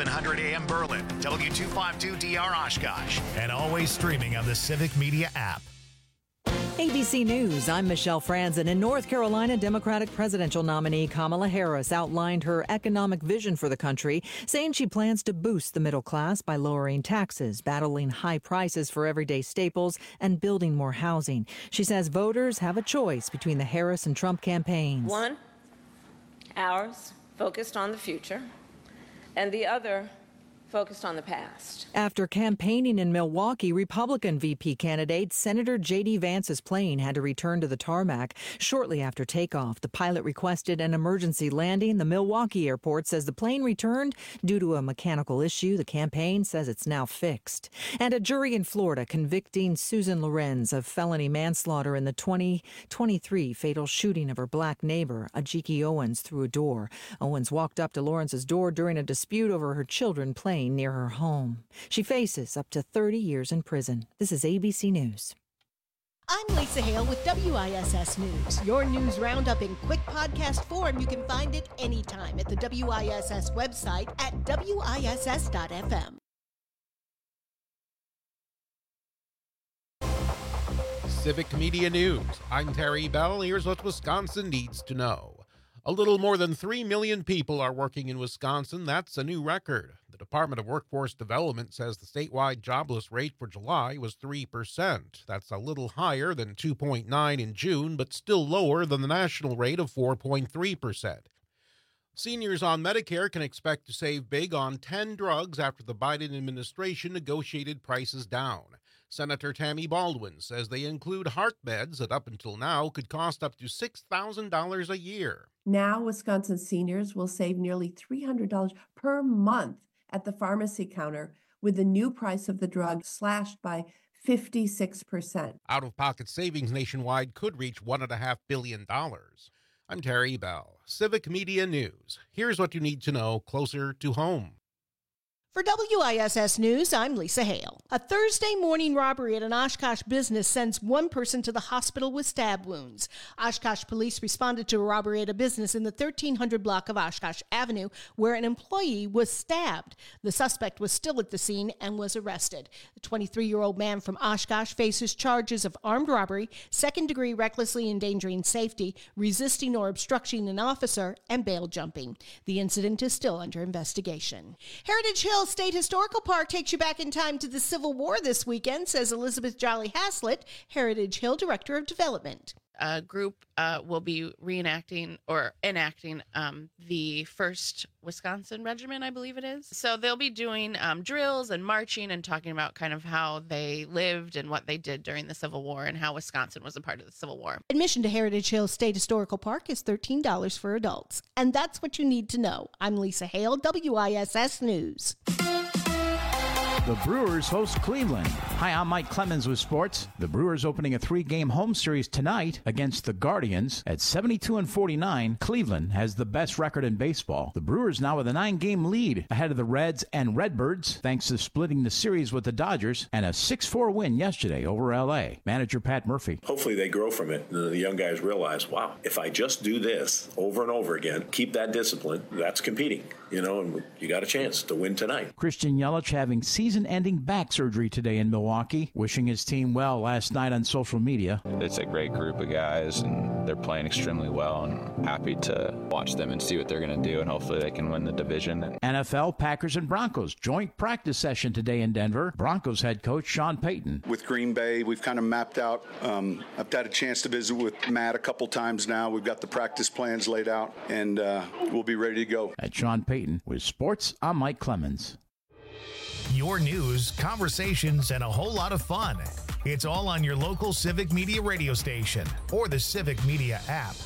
1100 AM Berlin, W252DR Oshkosh, and always streaming on the Civic Media app. ABC News, I'm Michelle Franzen. In North Carolina, Democratic presidential nominee Kamala Harris outlined her economic vision for the country, saying she plans to boost the middle class by lowering taxes, battling high prices for everyday staples, and building more housing. She says voters have a choice between the Harris and Trump campaigns. One, ours, focused on the future, and the other focused on the past. After campaigning in Milwaukee, Republican VP candidate Senator J.D. Vance's plane had to return to the tarmac shortly after takeoff. The pilot requested an emergency landing. The Milwaukee airport says the plane returned due to a mechanical issue. The campaign says it's now fixed. And a jury in Florida convicting Susan Lorenz of felony manslaughter in the 2023 fatal shooting of her black neighbor, Ajiki Owens, through a door. Owens walked up to Lorenz's door during a dispute over her children playing near her home. She faces up to 30 years in prison. This is ABC News. I'm Lisa Hale with WISS News. Your news roundup in quick podcast form. You can find it anytime at the WISS website at WISS.FM. Civic Media News. I'm Terry Bell. Here's what Wisconsin needs to know. A little more than 3 million people are working in Wisconsin. That's a new record. The Department of Workforce Development says the statewide jobless rate for July was 3%. That's a little higher than 2.9 in June, but still lower than the national rate of 4.3%. Seniors on Medicare can expect to save big on 10 drugs after the Biden administration negotiated prices down. Senator Tammy Baldwin says they include heart meds that up until now could cost up to $6,000 a year. Now, Wisconsin seniors will save nearly $300 per month at the pharmacy counter with the new price of the drug slashed by 56%. Out-of-pocket savings nationwide could reach $1.5 billion. I'm Terry Bell, Civic Media News. Here's what you need to know closer to home. For WISS News, I'm Lisa Hale. A Thursday morning robbery at an Oshkosh business sends one person to the hospital with stab wounds. Oshkosh police responded to a robbery at a business in the 1300 block of Oshkosh Avenue where an employee was stabbed. The suspect was still at the scene and was arrested. The 23-year-old man from Oshkosh faces charges of armed robbery, second-degree recklessly endangering safety, resisting or obstructing an officer, and bail jumping. The incident is still under investigation. Heritage Hill State Historical Park takes you back in time to the Civil War this weekend, says Elizabeth Jolly Haslett, Heritage Hill Director of Development. A group will be reenacting or enacting the 1st Wisconsin Regiment, I believe it is. So they'll be doing drills and marching and talking about kind of how they lived and what they did during the Civil War and how Wisconsin was a part of the Civil War. Admission to Heritage Hill State Historical Park is $13 for adults. And that's what you need to know. I'm Lisa Hale, WISS News. The Brewers host Cleveland. Hi, I'm Mike Clemens with sports. The Brewers opening a 3-game home series tonight against the Guardians. At 72-49, Cleveland has the best record in baseball. The Brewers now with a 9-game lead ahead of the Reds and Redbirds, thanks to splitting the series with the Dodgers and a 6-4 win yesterday over L.A. Manager Pat Murphy. Hopefully they grow from it and the young guys realize, wow, if I just do this over and over again, keep that discipline, that's competing, and you got a chance to win tonight. Christian Yelich having season-ending back surgery today in Milwaukee, wishing his team well last night on social media. It's a great group of guys, and they're playing extremely well, and happy to watch them and see what they're going to do, and hopefully they can win the division. NFL, Packers, and Broncos joint practice session today in Denver. Broncos head coach Sean Payton. With Green Bay, we've kind of mapped out. I've had a chance to visit with Matt a couple times now. We've got the practice plans laid out, and we'll be ready to go. At Sean Payton. With sports, I'm Mike Clemens. Your news, conversations, and a whole lot of fun. It's all on your local Civic Media radio station or the Civic Media app.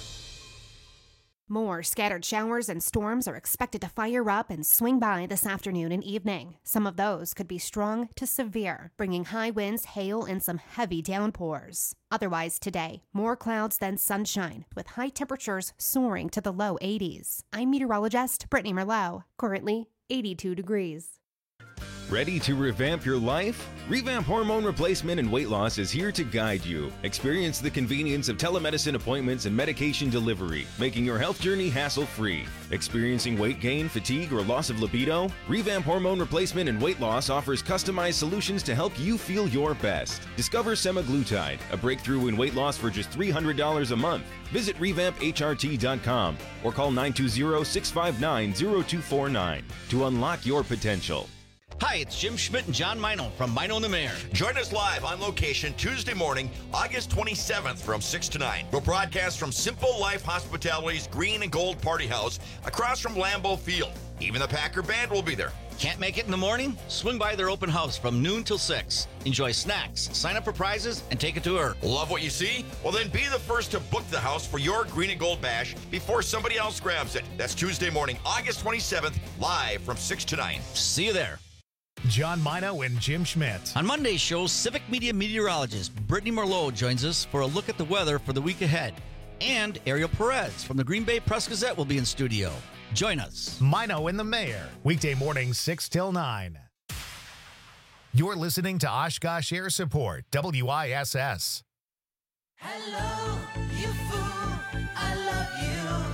More scattered showers and storms are expected to fire up and swing by this afternoon and evening. Some of those could be strong to severe, bringing high winds, hail, and some heavy downpours. Otherwise today, more clouds than sunshine, with high temperatures soaring to the low 80s. I'm meteorologist Brittany Merlot, currently 82 degrees. Ready to revamp your life? Revamp Hormone Replacement and Weight Loss is here to guide you. Experience the convenience of telemedicine appointments and medication delivery, making your health journey hassle-free. Experiencing weight gain, fatigue, or loss of libido? Revamp Hormone Replacement and Weight Loss offers customized solutions to help you feel your best. Discover semaglutide, a breakthrough in weight loss for just $300 a month. Visit revampHRT.com or call 920-659-0249 to unlock your potential. Hi, it's Jim Schmidt and John Mino from Mino and the Mayor. Join us live on location Tuesday morning, August 27th from 6 to 9. We'll broadcast from Simple Life Hospitality's Green and Gold Party House across from Lambeau Field. Even the Packer Band will be there. Can't make it in the morning? Swing by their open house from noon till 6. Enjoy snacks, sign up for prizes, and take a tour. Love what you see? Well, then be the first to book the house for your Green and Gold Bash before somebody else grabs it. That's Tuesday morning, August 27th, live from 6 to 9. See you there. John Mino and Jim Schmidt. On Monday's show, Civic Media meteorologist Brittany Merlot joins us for a look at the weather for the week ahead. And Ariel Perez from the Green Bay Press-Gazette will be in studio. Join us. Mino and the Mayor, weekday mornings 6 till 9. You're listening to Oshkosh Air Support, WISS. Hello, you fool, I love you.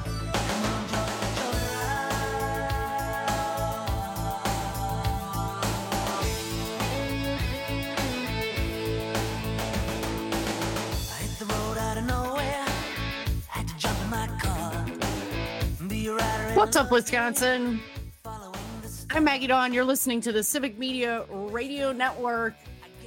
What's up, Wisconsin? I'm Maggie Dawn. You're listening to the Civic Media Radio Network.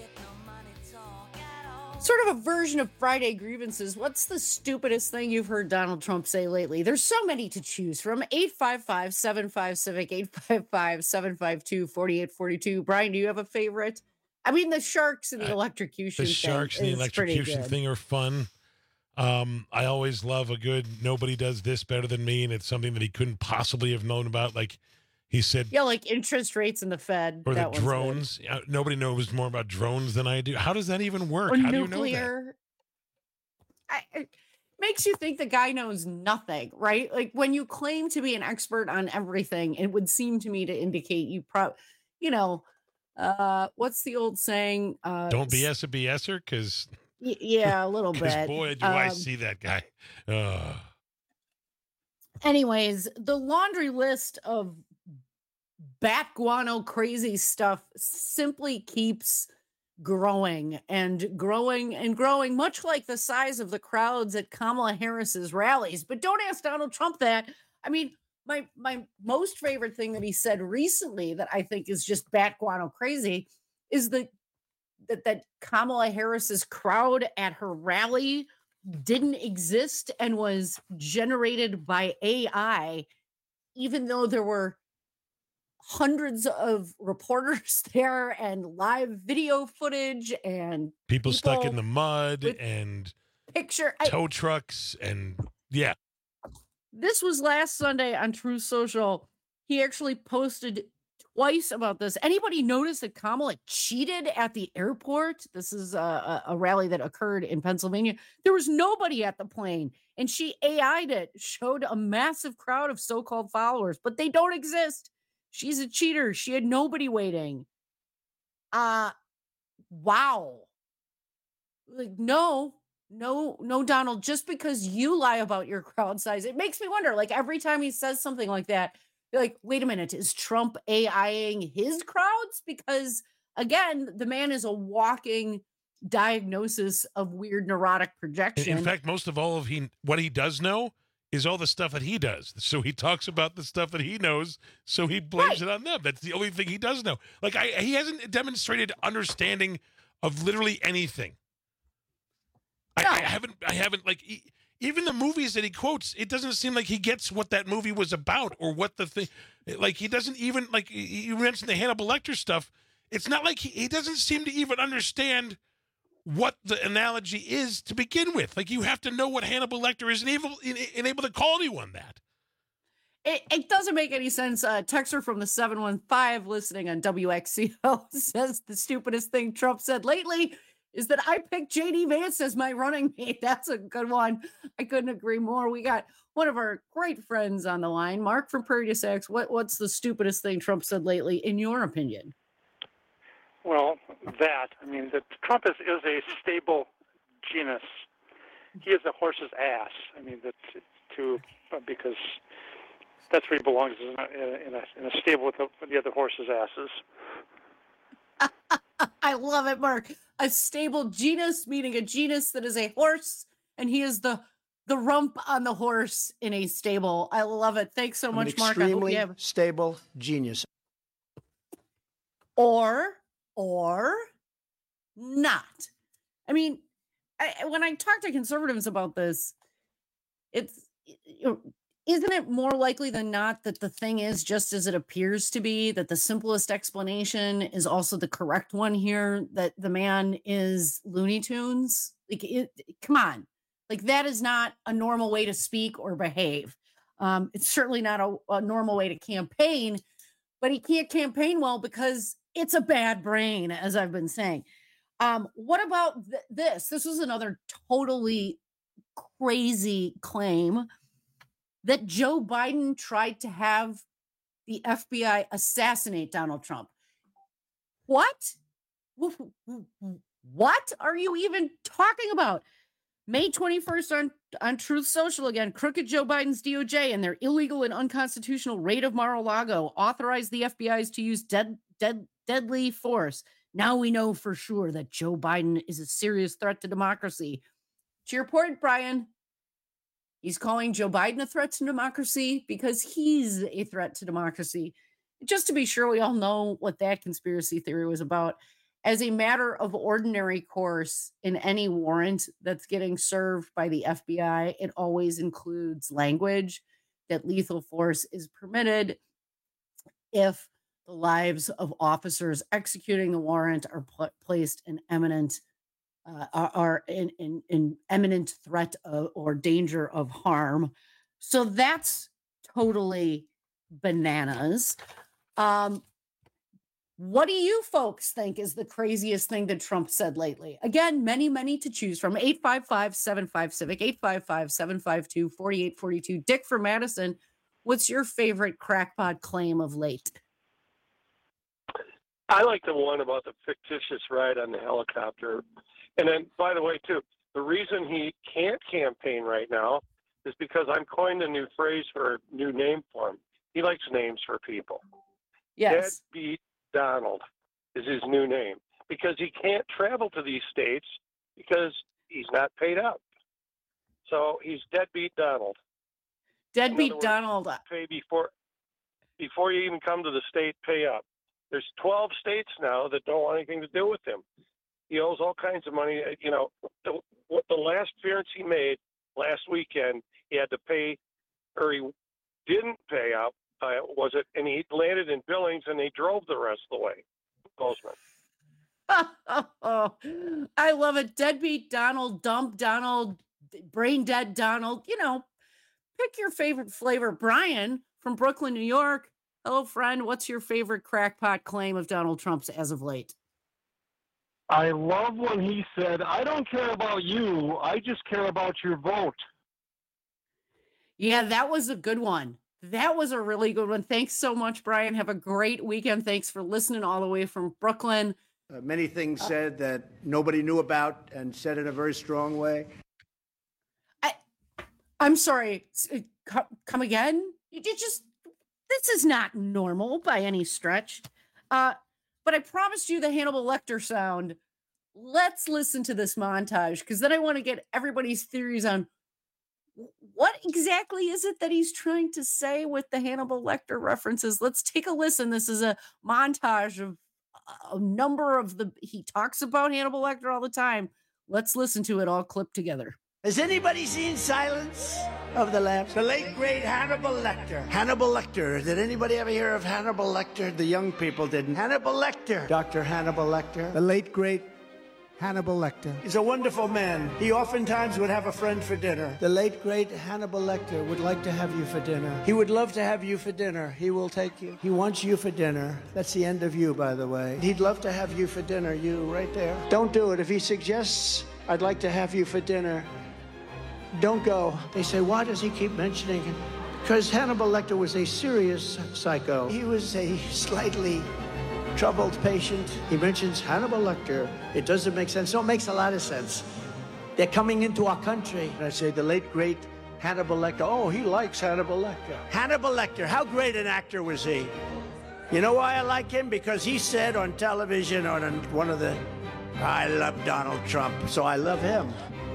Sort of a version of Friday grievances. What's the stupidest thing you've heard Donald Trump say lately? There's so many to choose from. 855-75-CIVIC, 855-752-4842. Brian, do you have a favorite? I mean, the sharks and the electrocution thing. The sharks and the electrocution thing are fun. I always love a good nobody does this better than me, and it's something that he couldn't possibly have known about. Like he said, yeah, like interest rates in the Fed. Or the drones. Nobody knows more about drones than I do. How does that even work? Or How nuclear. do you know that? It makes you think the guy knows nothing, right? Like when you claim to be an expert on everything, it would seem to me to indicate you what's the old saying? Don't BS a BSer, because yeah, a little bit. Boy, do I see that guy. Anyways, the laundry list of bat guano crazy stuff simply keeps growing and growing and growing, much like the size of the crowds at Kamala Harris's rallies. But don't ask Donald Trump that. I mean, my most favorite thing that he said recently that I think is just bat guano crazy is that Kamala Harris's crowd at her rally didn't exist and was generated by AI, even though there were hundreds of reporters there and live video footage and people stuck in the mud and tow trucks and yeah. This was last Sunday on Truth Social. He actually posted twice about this. Anybody notice that Kamala cheated at the airport? This is a rally that occurred in Pennsylvania. There was nobody at the plane, and she AI'd it, showed a massive crowd of so-called followers, but they don't exist. She's a cheater. She had nobody waiting. Wow. Like, no, Donald, just because you lie about your crowd size, it makes me wonder, like every time he says something like that, you're like, wait a minute, is Trump AIing his crowds? Because again, the man is a walking diagnosis of weird neurotic projection. In fact, most of all of what he does know is all the stuff that he does. So he talks about the stuff that he knows, so he blames it on them. That's the only thing he does know. Like he hasn't demonstrated understanding of literally anything. No. I haven't like even the movies that he quotes, it doesn't seem like he gets what that movie was about or what the thing, like he doesn't even, like you mentioned the Hannibal Lecter stuff. It's not like he doesn't seem to even understand what the analogy is to begin with. Like you have to know what Hannibal Lecter is and able to call anyone that. It doesn't make any sense. Texter from the 715 listening on WXCO says the stupidest thing Trump said lately is that I picked JD Vance as my running mate. That's a good one. I couldn't agree more. We got one of our great friends on the line, Mark from Prairie du Sac. What's the stupidest thing Trump said lately, in your opinion? Well, that Trump is a stable genus. He is a horse's ass. Because that's where he belongs, in a stable with the other horses' asses. I love it, Mark. A stable genus, meaning a genus that is a horse, and he is the rump on the horse in a stable. I love it. Thanks so much, Mark. Extremely stable genius. Or not. I mean, when I talk to conservatives about this, isn't it more likely than not that the thing is just as it appears to be, that the simplest explanation is also the correct one here, that the man is Looney Tunes? Come on. That is not a normal way to speak or behave. It's certainly not a normal way to campaign, but he can't campaign well because it's a bad brain, as I've been saying. What about this? This was another totally crazy claim that Joe Biden tried to have the FBI assassinate Donald Trump. What? What are you even talking about? May 21st on Truth Social again, crooked Joe Biden's DOJ and their illegal and unconstitutional raid of Mar-a-Lago authorized the FBI's to use deadly force. Now we know for sure that Joe Biden is a serious threat to democracy. To your point, Brian, he's calling Joe Biden a threat to democracy because he's a threat to democracy. Just to be sure we all know what that conspiracy theory was about. As a matter of ordinary course, in any warrant that's getting served by the FBI, it always includes language that lethal force is permitted if the lives of officers executing the warrant are placed in imminent imminent threat or danger of harm. So that's totally bananas. What do you folks think is the craziest thing that Trump said lately? Again, many to choose from. 855-75-CIVIC, 855-752-4842. Dick from Madison, what's your favorite crackpot claim of late? I like the one about the fictitious ride on the helicopter. And then, by the way, too, the reason he can't campaign right now is because I'm coined a new phrase for a new name for him. He likes names for people. Yes. Deadbeat Donald is his new name because he can't travel to these states because he's not paid up. So he's Deadbeat Donald. Deadbeat Donald. Pay before you even come to the state, pay up. There's 12 states now that don't want anything to do with him. He owes all kinds of money. You know, the last appearance he made last weekend, he had to pay, or he didn't pay up. And he landed in Billings, and they drove the rest of the way. Bozeman. I love it. Deadbeat Donald, dump Donald, brain dead Donald. You know, pick your favorite flavor. Brian from Brooklyn, New York. Hello, friend. What's your favorite crackpot claim of Donald Trump's as of late? I love when he said, "I don't care about you. I just care about your vote." Yeah, that was a good one. That was a really good one. Thanks so much, Brian. Have a great weekend. Thanks for listening all the way from Brooklyn. Many things said that nobody knew about and said in a very strong way. I'm sorry. Come again? This is not normal by any stretch. But I promised you the Hannibal Lecter sound. Let's listen to this montage because then I want to get everybody's theories on what exactly is it that he's trying to say with the Hannibal Lecter references. Let's take a listen. This is a montage of a number of he talks about Hannibal Lecter all the time. Let's listen to it all clipped together. Has anybody seen Silence of the Lambs? The late, great Hannibal Lecter. Hannibal Lecter. Did anybody ever hear of Hannibal Lecter? The young people didn't. Hannibal Lecter. Dr. Hannibal Lecter. The late, great Hannibal Lecter. He's a wonderful man. He oftentimes would have a friend for dinner. The late, great Hannibal Lecter would like to have you for dinner. He would love to have you for dinner. He will take you. He wants you for dinner. That's the end of you, by the way. He'd love to have you for dinner. You, right there. Don't do it. If he suggests, I'd like to have you for dinner, don't go. They say, why does he keep mentioning it? Because Hannibal Lecter was a serious psycho. He was a slightly troubled patient. He mentions Hannibal Lecter. It doesn't make sense. No, it makes a lot of sense. They're coming into our country. And I say, the late, great Hannibal Lecter. Oh, he likes Hannibal Lecter. Hannibal Lecter, how great an actor was he? You know why I like him? Because he said on television, on one of the, I love Donald Trump, so I love him.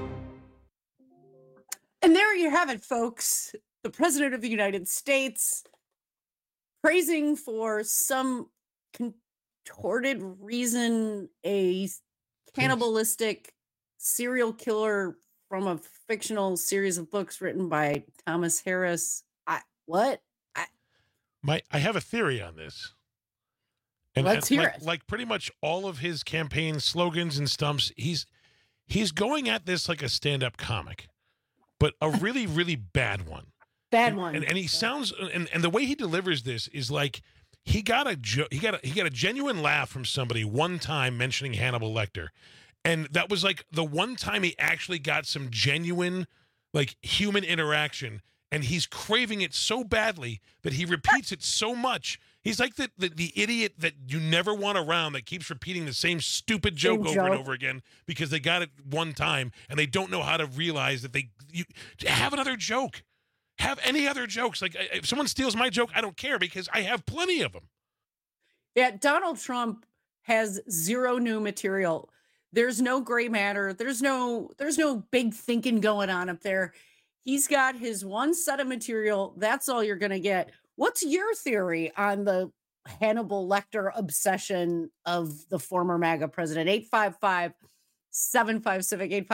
And there you have it, folks. The President of the United States praising for some contorted reason a cannibalistic serial killer from a fictional series of books written by Thomas Harris. I have a theory on this. Let's hear it. Like pretty much all of his campaign slogans and stumps, he's going at this like a stand-up comic, but a really, really bad one. And he sounds, and the way he delivers this is like he got a genuine laugh from somebody one time mentioning Hannibal Lecter. And that was like the one time he actually got some genuine, like, human interaction. And he's craving it so badly that he repeats it so much. He's like the idiot that you never want around that keeps repeating the same stupid joke over and over again because they got it one time and they don't know how to realize that you have another joke. Have any other jokes. Like, if someone steals my joke, I don't care because I have plenty of them. Yeah, Donald Trump has zero new material. There's no gray matter. There's no big thinking going on up there. He's got his one set of material. That's all you're going to get. What's your theory on the Hannibal Lecter obsession of the former MAGA president? 855-75-CIVIC,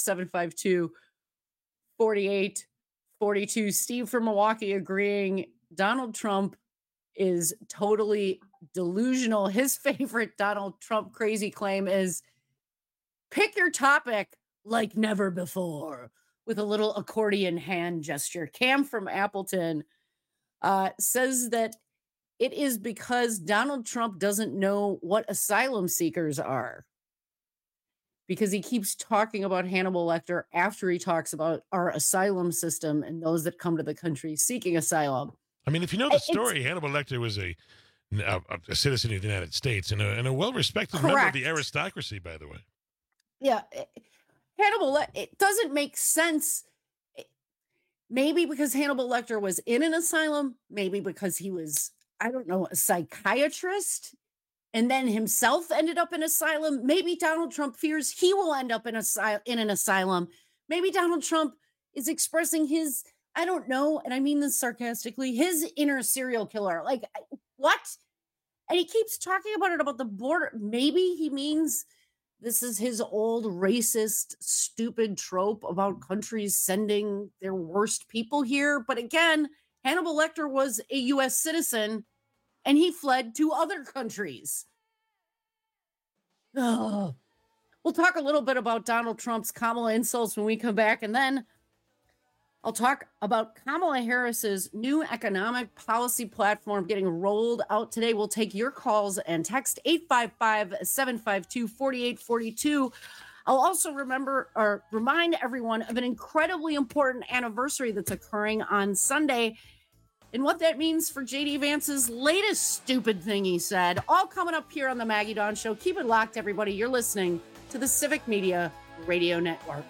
855-752-4842. Steve from Milwaukee agreeing Donald Trump is totally delusional. His favorite Donald Trump crazy claim is, pick your topic like never before, with a little accordion hand gesture. Cam from Appleton says that it is because Donald Trump doesn't know what asylum seekers are, because he keeps talking about Hannibal Lecter after he talks about our asylum system and those that come to the country seeking asylum. I mean, if you know the story, Hannibal Lecter was a citizen of the United States and a well-respected member of the aristocracy, by the way. Yeah, Hannibal, it doesn't make sense. Maybe because Hannibal Lecter was in an asylum, maybe because he was, I don't know, a psychiatrist, and then himself ended up in asylum. Maybe Donald Trump fears he will end up in an asylum. Maybe Donald Trump is expressing his, I don't know, and I mean this sarcastically, his inner serial killer. Like, what? And he keeps talking about it, about the border. Maybe he means this is his old racist, stupid trope about countries sending their worst people here. But again, Hannibal Lecter was a U.S. citizen and he fled to other countries. Oh. We'll talk a little bit about Donald Trump's Kamala insults when we come back. And then I'll talk about Kamala Harris's new economic policy platform getting rolled out today. We'll take your calls and text 855-752-4842. I'll also remind everyone of an incredibly important anniversary that's occurring on Sunday and what that means for J.D. Vance's latest stupid thing he said. All coming up here on the Maggie Dawn Show. Keep it locked, everybody. You're listening to the Civic Media Radio Network.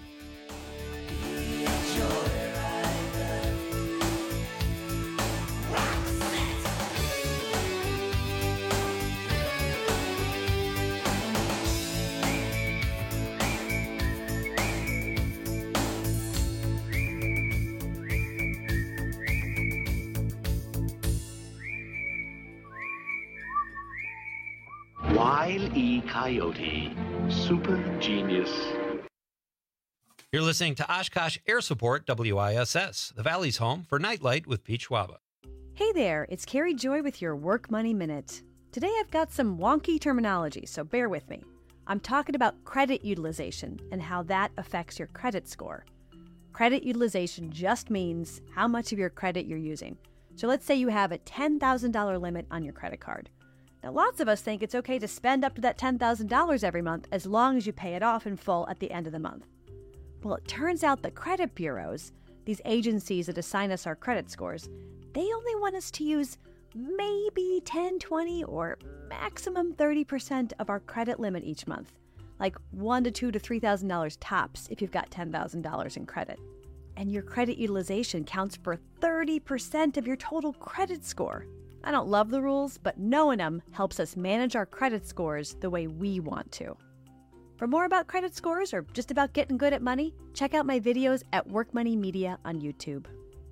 Wile E. Coyote, super genius. You're listening to Oshkosh Air Support WISS, the Valley's home for Nightlight with Pete Schwaba. Hey there, it's Carrie Joy with your Work Money Minute. Today I've got some wonky terminology, so bear with me. I'm talking about credit utilization and how that affects your credit score. Credit utilization just means how much of your credit you're using. So let's say you have a $10,000 limit on your credit card. Now, lots of us think it's okay to spend up to that $10,000 every month as long as you pay it off in full at the end of the month. Well, it turns out the credit bureaus, these agencies that assign us our credit scores, they only want us to use maybe 10, 20, or maximum 30% of our credit limit each month, like $1,000 to $2,000 to $3,000 tops if you've got $10,000 in credit. And your credit utilization counts for 30% of your total credit score. I don't love the rules, but knowing them helps us manage our credit scores the way we want to. For more about credit scores or just about getting good at money, check out my videos at Work Money Media on YouTube.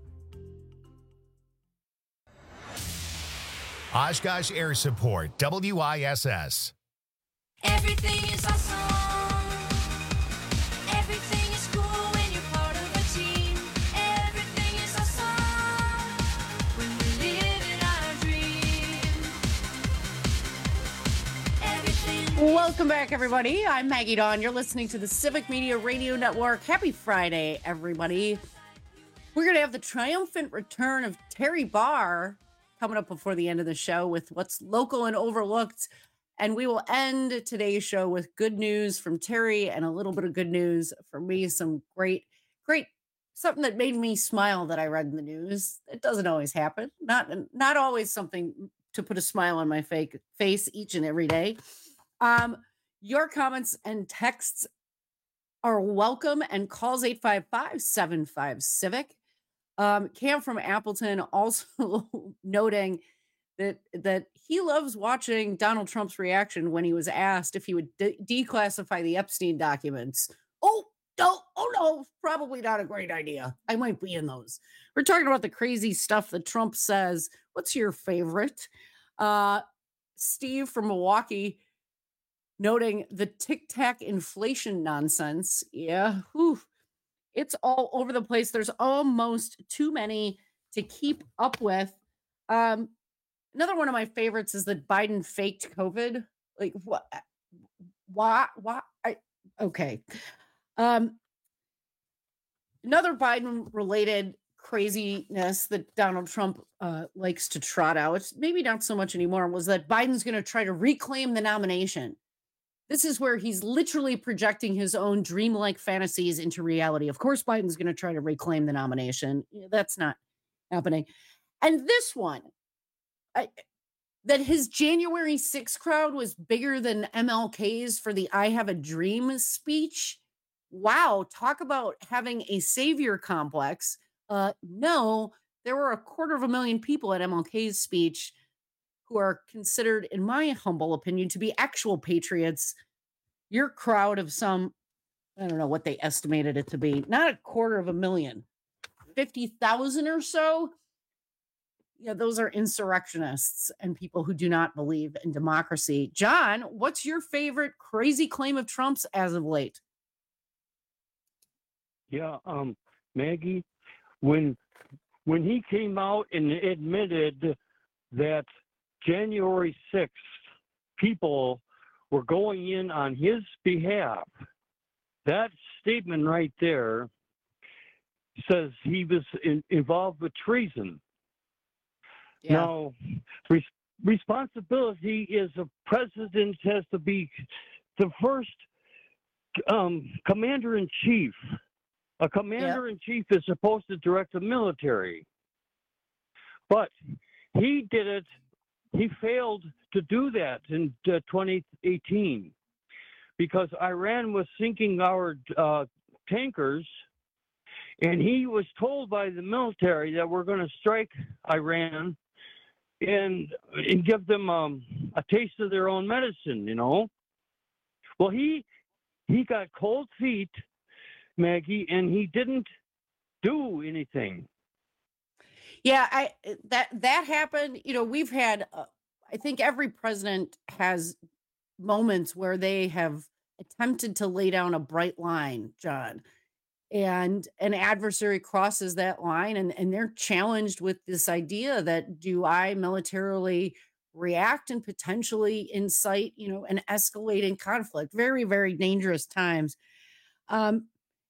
Oshkosh Air Support, WISS. Everything is awesome. Everything is cool when you're part of a team. Everything is awesome when we live in our dream. Everything. Welcome back, everybody. I'm Maggie Dawn. You're listening to the Civic Media Radio Network. Happy Friday, everybody. We're going to have the triumphant return of Terry Barr coming up before the end of the show with what's local and overlooked. And we will end today's show with good news from Terry and a little bit of good news for me. Some great, something that made me smile that I read in the news. It doesn't always happen. Not always something to put a smile on my face each and every day. Your comments and texts are welcome, and calls 855-75-CIVIC. Cam from Appleton also noting that he loves watching Donald Trump's reaction when he was asked if he would declassify the Epstein documents. Oh no, probably not a great idea. I might be in those. We're talking about the crazy stuff that Trump says. What's your favorite? Steve from Milwaukee noting the tic-tac inflation nonsense. Yeah, whew. It's all over the place. There's almost too many to keep up with. Another one of my favorites is that Biden faked COVID. Like, what? Why? Okay. Another Biden-related craziness that Donald Trump likes to trot out, maybe not so much anymore, was that Biden's going to try to reclaim the nomination. This is where he's literally projecting his own dreamlike fantasies into reality. Of course, Biden's going to try to reclaim the nomination. That's not happening. And this one, that his January 6th crowd was bigger than MLK's for the I Have a Dream speech. Wow, talk about having a savior complex. No, there were 250,000 people at MLK's speech who are considered, in my humble opinion, to be actual patriots. Your crowd of some, I don't know what they estimated it to be, not 250,000, 50,000 or so. Yeah, those are insurrectionists and people who do not believe in democracy. John, what's your favorite crazy claim of Trump's as of late? Yeah, Maggie, when he came out and admitted that January 6th, people were going in on his behalf, that statement right there says he was involved with treason. Yeah. Now, responsibility is a president has to be the first commander-in-chief. A commander-in-chief is supposed to direct the military. But he did it. He failed to do that in 2018 because Iran was sinking our tankers, and he was told by the military that we're going to strike Iran and give them a taste of their own medicine, you know. Well, he got cold feet, Maggie, and he didn't do anything. Yeah, that happened. You know, we've had, I think every president has moments where they have attempted to lay down a bright line, John, and an adversary crosses that line and they're challenged with this idea that do I militarily react and potentially incite, you know, an escalating conflict? Very, very dangerous times. And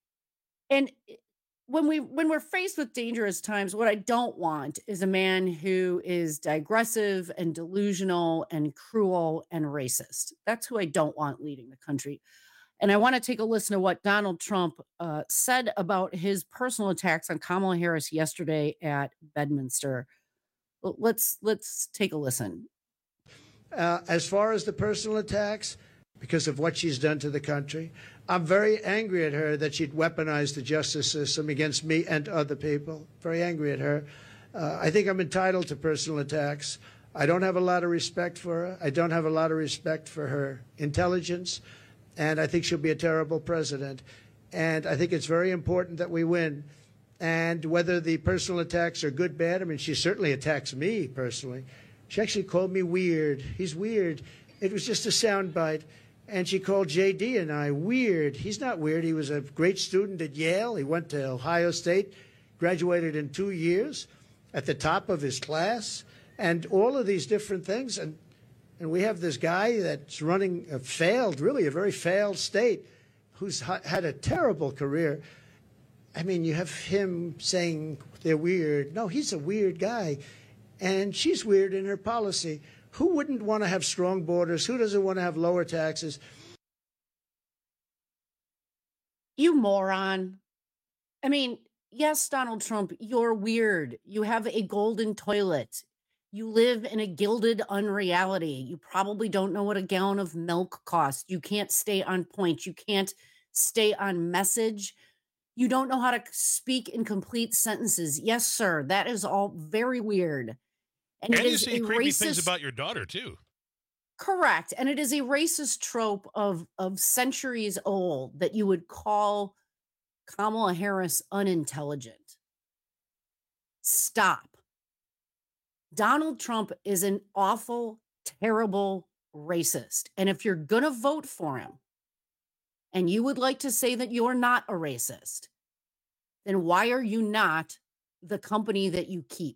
when we're faced with dangerous times, what I don't want is a man who is digressive and delusional and cruel and racist. That's who I don't want leading the country. And I want to take a listen to what Donald Trump said about his personal attacks on Kamala Harris yesterday at Bedminster. Let's take a listen. As far as the personal attacks, because of what she's done to the country, I'm very angry at her that she'd weaponized the justice system against me and other people. Very angry at her. I think I'm entitled to personal attacks. I don't have a lot of respect for her. I don't have a lot of respect for her intelligence, and I think she'll be a terrible president. And I think it's very important that we win. And whether the personal attacks are good, bad, I mean, she certainly attacks me personally. She actually called me weird. He's weird. It was just a soundbite. And she called J.D. and I weird. He's not weird. He was a great student at Yale. He went to Ohio State, graduated in 2 years, at the top of his class, and all of these different things. And we have this guy that's running a very failed state, who's had a terrible career. I mean, you have him saying they're weird. No, he's a weird guy. And she's weird in her policy. Who wouldn't want to have strong borders? Who doesn't want to have lower taxes? You moron. I mean, yes, Donald Trump, you're weird. You have a golden toilet. You live in a gilded unreality. You probably don't know what a gallon of milk costs. You can't stay on point. You can't stay on message. You don't know how to speak in complete sentences. Yes, sir. That is all very weird. And you say creepy things about your daughter, too. Correct. And it is a racist trope of centuries old that you would call Kamala Harris unintelligent. Stop. Donald Trump is an awful, terrible racist. And if you're going to vote for him, and you would like to say that you're not a racist, then why are you not the company that you keep?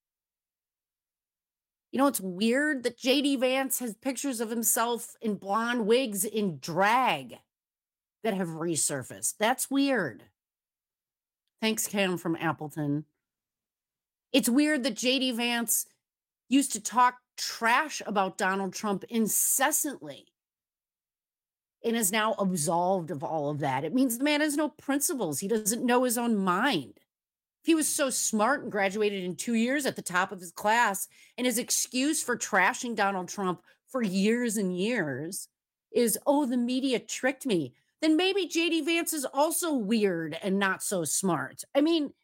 You know, it's weird that J.D. Vance has pictures of himself in blonde wigs in drag that have resurfaced. That's weird. Thanks, Cam from Appleton. It's weird that J.D. Vance used to talk trash about Donald Trump incessantly and is now absolved of all of that. It means the man has no principles. He doesn't know his own mind. If he was so smart and graduated in 2 years at the top of his class, and his excuse for trashing Donald Trump for years and years is, oh, the media tricked me, then maybe J.D. Vance is also weird and not so smart. I mean,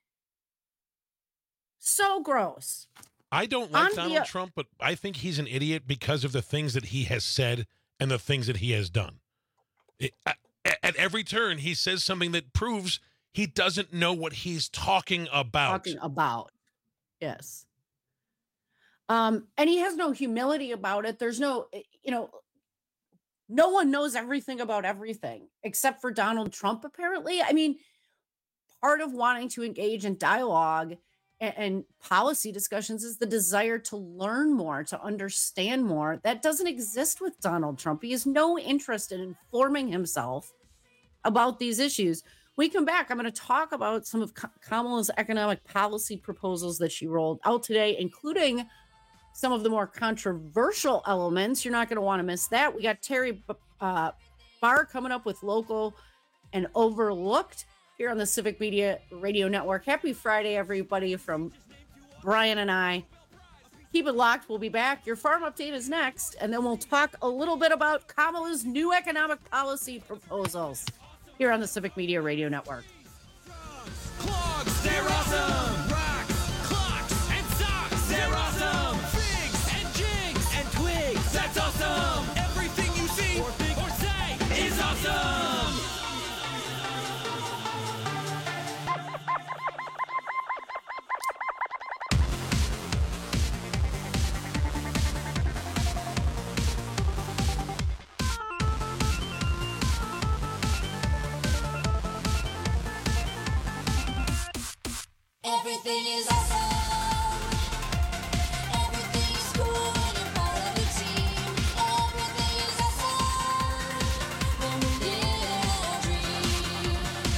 so gross. I don't like Donald Trump, but I think he's an idiot because of the things that he has said and the things that he has done. At every turn, he says something that proves he doesn't know what he's talking about. Yes. And he has no humility about it. There's no, no one knows everything about everything except for Donald Trump, apparently. I mean, part of wanting to engage in dialogue and policy discussions is the desire to learn more, to understand more. That doesn't exist with Donald Trump. He has no interest in informing himself about these issues. When we come back, I'm going to talk about some of Kamala's economic policy proposals that she rolled out today, including some of the more controversial elements. You're not going to want to miss that. We got Terry Barr coming up with Local and Overlooked here on the Civic Media Radio Network. Happy Friday, everybody, from Brian and I. Keep it locked. We'll be back. Your farm update is next, and then we'll talk a little bit about Kamala's new economic policy proposals here on the Civic Media Radio Network. Clogs, they're awesome. Rocks, clocks, and socks, they're awesome. Figs and jigs and twigs, that's awesome. Everything you see or think or say is awesome. Everything is awesome. Everything is cool when you're part of the team. Everything is awesome when we live our dream.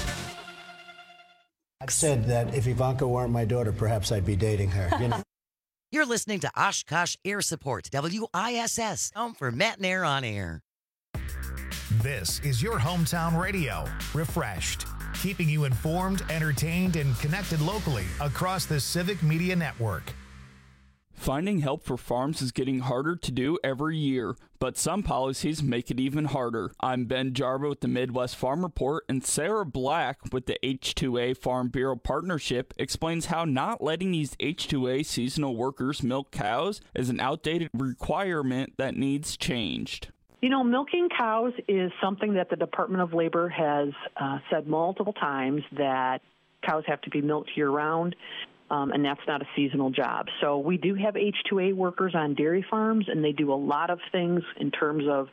I said that if Ivanka weren't my daughter, perhaps I'd be dating her. You know? You're listening to Oshkosh Air Support, WISS, home for Matt and Air on Air. This is your hometown radio, Refreshed, keeping you informed, entertained, and connected locally across the Civic Media Network. Finding help for farms is getting harder to do every year, but some policies make it even harder. I'm Ben Jarbo with the Midwest Farm Report, and Sarah Black with the H2A Farm Bureau Partnership explains how not letting these H2A seasonal workers milk cows is an outdated requirement that needs changed. You know, milking cows is something that the Department of Labor has said multiple times, that cows have to be milked year-round. And that's not a seasonal job. So we do have H2A workers on dairy farms, and they do a lot of things in terms of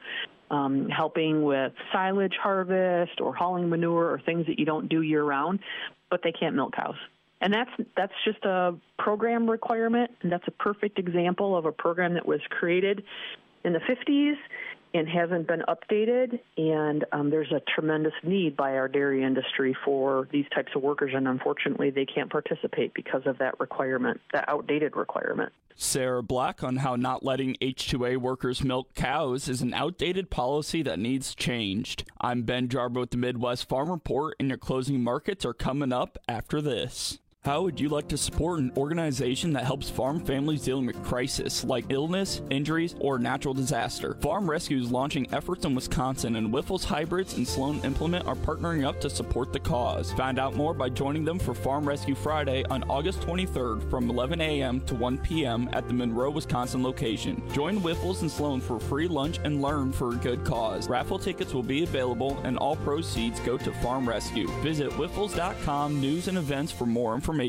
helping with silage harvest or hauling manure or things that you don't do year-round, but they can't milk cows. And that's just a program requirement, and that's a perfect example of a program that was created in the 50s and hasn't been updated, and there's a tremendous need by our dairy industry for these types of workers, and unfortunately they can't participate because of that requirement, that outdated requirement. Sarah Black on how not letting H2A workers milk cows is an outdated policy that needs changed. I'm Ben Jarbo with the Midwest Farm Report, and your closing markets are coming up after this. How would you like to support an organization that helps farm families dealing with crisis like illness, injuries, or natural disaster? Farm Rescue is launching efforts in Wisconsin, and Wyffels Hybrids and Sloan Implement are partnering up to support the cause. Find out more by joining them for Farm Rescue Friday on August 23rd from 11 a.m. to 1 p.m. at the Monroe, Wisconsin location. Join Wyffels and Sloan for a free lunch and learn for a good cause. Raffle tickets will be available, and all proceeds go to Farm Rescue. Visit Wyffels.com news and events for more information.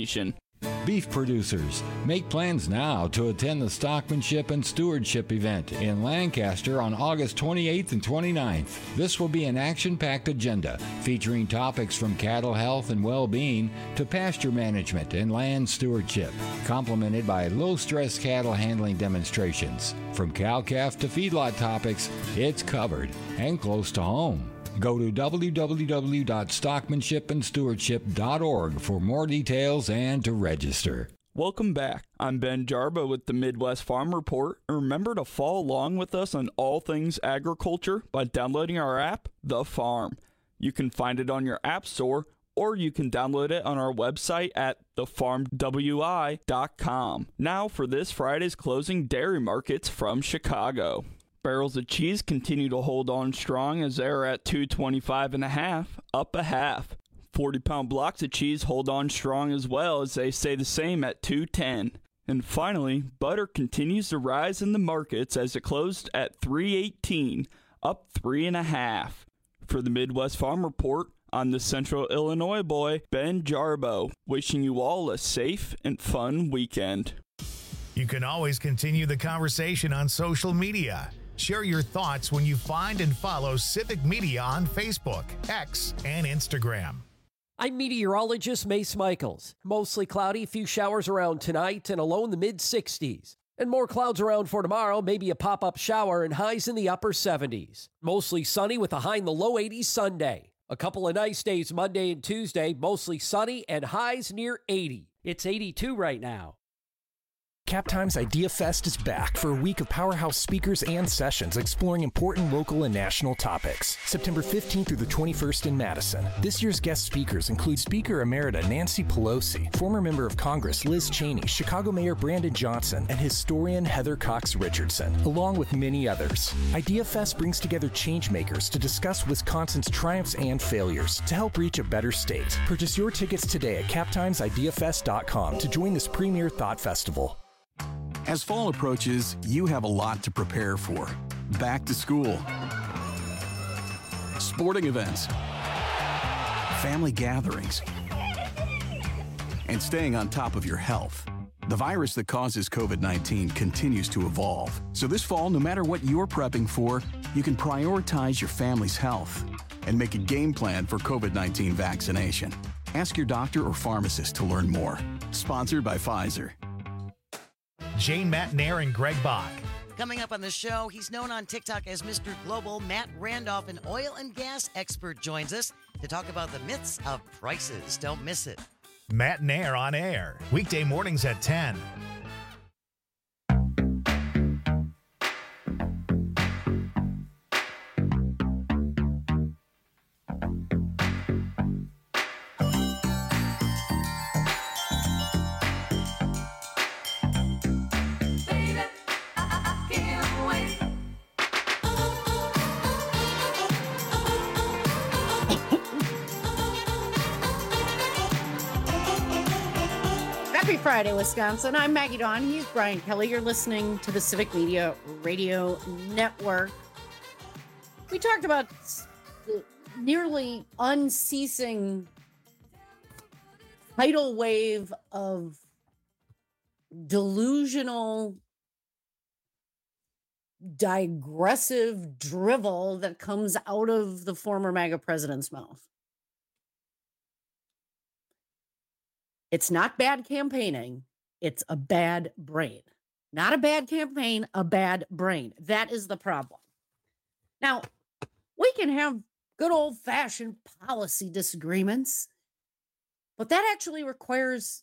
Beef producers, make plans now to attend the Stockmanship and Stewardship event in Lancaster on August 28th and 29th. This will be an action-packed agenda featuring topics from cattle health and well-being to pasture management and land stewardship, complemented by low-stress cattle handling demonstrations. From cow-calf to feedlot topics, it's covered and close to home. Go to www.stockmanshipandstewardship.org for more details and to register. Welcome back. I'm Ben Jarbo with the Midwest Farm Report. And remember to follow along with us on all things agriculture by downloading our app, The Farm. You can find it on your app store, or you can download it on our website at thefarmwi.com. Now for this Friday's closing dairy markets from Chicago. Barrels of cheese continue to hold on strong as they're at $2.25.5, up a half. 40-pound blocks of cheese hold on strong as well as they stay the same at $2.10. And finally, butter continues to rise in the markets as it closed at $3.18, up 3.5. For the Midwest Farm Report, I'm the Central Illinois boy, Ben Jarbo, wishing you all a safe and fun weekend. You can always continue the conversation on social media. Share your thoughts when you find and follow Civic Media on Facebook, X, and Instagram. I'm meteorologist Mace Michaels. Mostly cloudy, few showers around tonight, and a low in the mid-60s. And more clouds around for tomorrow, maybe a pop-up shower and highs in the upper 70s. Mostly sunny with a high in the low 80s Sunday. A couple of nice days Monday and Tuesday, mostly sunny and highs near 80. It's 82 right now. Captime's Idea Fest is back for a week of powerhouse speakers and sessions exploring important local and national topics. September 15th through the 21st in Madison. This year's guest speakers include Speaker Emerita Nancy Pelosi, former member of Congress Liz Cheney, Chicago Mayor Brandon Johnson, and historian Heather Cox Richardson, along with many others. Idea Fest brings together changemakers to discuss Wisconsin's triumphs and failures to help reach a better state. Purchase your tickets today at captimesideafest.com to join this premier thought festival. As fall approaches, you have a lot to prepare for. Back to school, sporting events, family gatherings, and staying on top of your health. The virus that causes COVID-19 continues to evolve. So this fall, no matter what you're prepping for, you can prioritize your family's health and make a game plan for COVID-19 vaccination. Ask your doctor or pharmacist to learn more. Sponsored by Pfizer. Jane Matnair and Greg Bach. Coming up on the show, he's known on TikTok as Mr. Global. Matt Randolph, an oil and gas expert, joins us to talk about the myths of prices. Don't miss it. Matnair on air, weekday mornings at 10. Friday, Wisconsin. I'm Maggie Dawn. He's Brian Kelly. You're listening to the Civic Media Radio Network. We talked about the nearly unceasing tidal wave of delusional, digressive drivel that comes out of the former MAGA president's mouth. It's not bad campaigning. It's a bad brain. Not a bad campaign, a bad brain. That is the problem. Now, we can have good old-fashioned policy disagreements, but that actually requires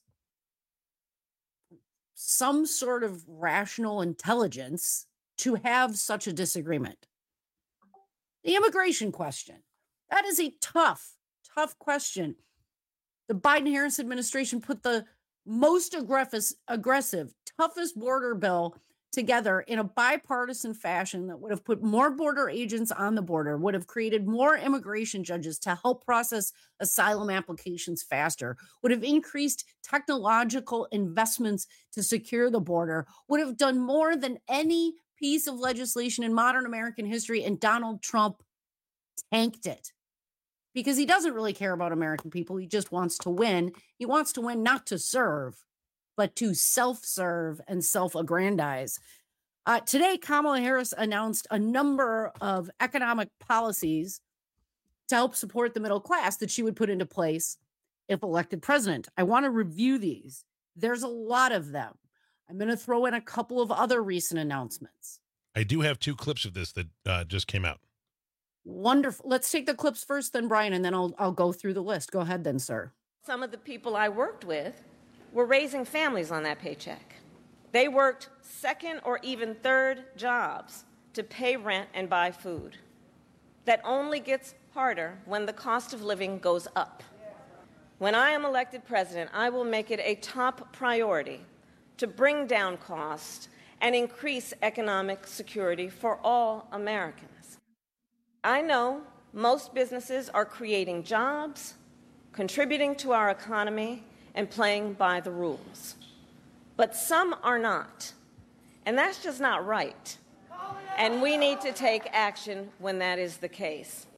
some sort of rational intelligence to have such a disagreement. The immigration question. That is a tough question. The Biden-Harris administration put the most aggressive, toughest border bill together in a bipartisan fashion that would have put more border agents on the border, would have created more immigration judges to help process asylum applications faster, would have increased technological investments to secure the border, would have done more than any piece of legislation in modern American history, and Donald Trump tanked it. Because he doesn't really care about American people. He just wants to win. He wants to win not to serve, but to self-serve and self-aggrandize. Today, Kamala Harris announced a number of economic policies to help support the middle class that she would put into place if elected president. I want to review these. There's a lot of them. I'm going to throw in a couple of other recent announcements. I do have 2 clips of this that just came out. Wonderful. Let's take the clips first, then Brian, and then I'll go through the list. Go ahead then, sir. Some of the people I worked with were raising families on that paycheck. They worked second or even third jobs to pay rent and buy food. That only gets harder when the cost of living goes up. When I am elected president, I will make it a top priority to bring down costs and increase economic security for all Americans. I know most businesses are creating jobs, contributing to our economy, and playing by the rules. But some are not. And that's just not right. And we need to take action when that is the case.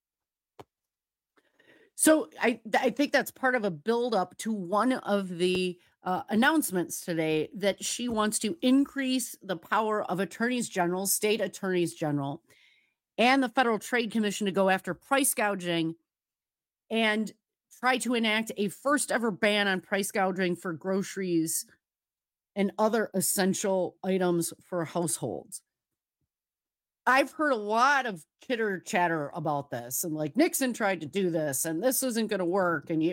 So I think that's part of a buildup to one of the announcements today, that she wants to increase the power of attorneys general, state attorneys general, and the Federal Trade Commission to go after price gouging and try to enact a first ever ban on price gouging for groceries and other essential items for households. I've heard a lot of chitter chatter about this, and like Nixon tried to do this and this isn't going to work. And